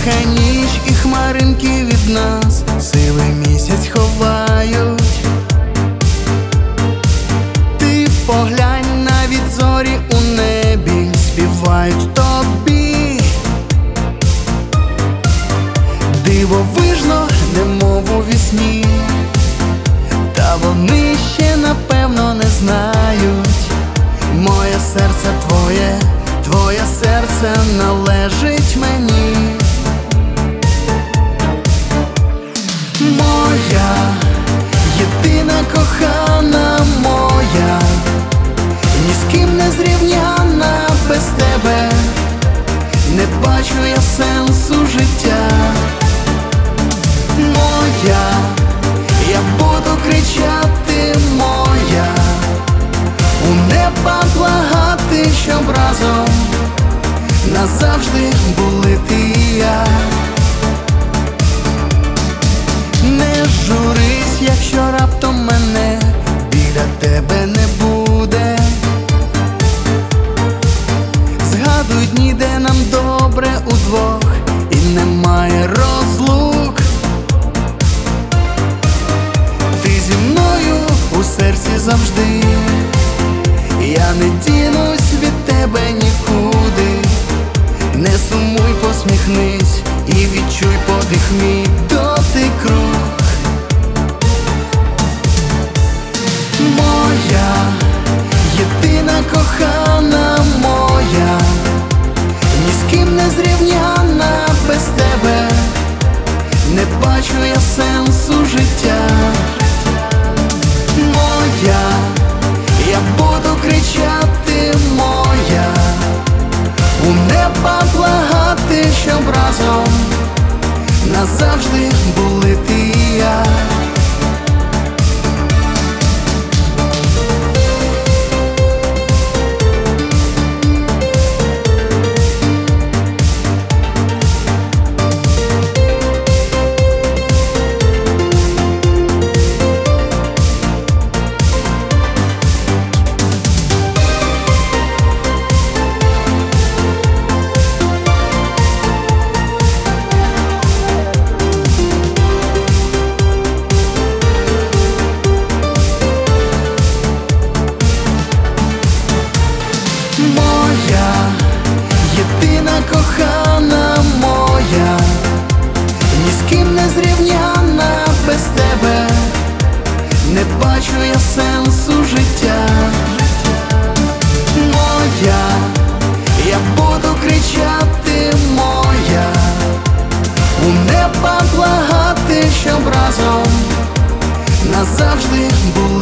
Тиха ніч і хмаринки від нас сивий місяць ховають. Ти поглянь, навіть зорі у небі співають тобі. Дивовижно, немов у вісні, та вони ще напевно не знають. Моє серце твоє, твоє серце належить мені. Моя єдина кохана моя, ні з ким не зрівняна без тебе. Не бачу я сенсу життя. Моя, я буду кричати моя, у неба благати, щоб разом назавжди були ти і я. Не журись, якщо раптом мене біля тебе не буде. Згадуй дні, де нам добре удвох і немає розлук. Ти зі мною у серці завжди, я не дінусь від тебе нікуди. Не сумуй, посміхнись і відчуй подих мій, дотик рук. Моя єдина кохана моя, ні з ким не зрівняна без тебе. Не бачу я сенсу життя. Моя, я буду кричати моя, у неба благати, щоб разом назавжди були ти і я. Моя єдина кохана моя, ні з ким не зрівняна без тебе. Не бачу я сенсу життя. Моя, я буду кричати моя, у неба благати, щоб разом назавжди були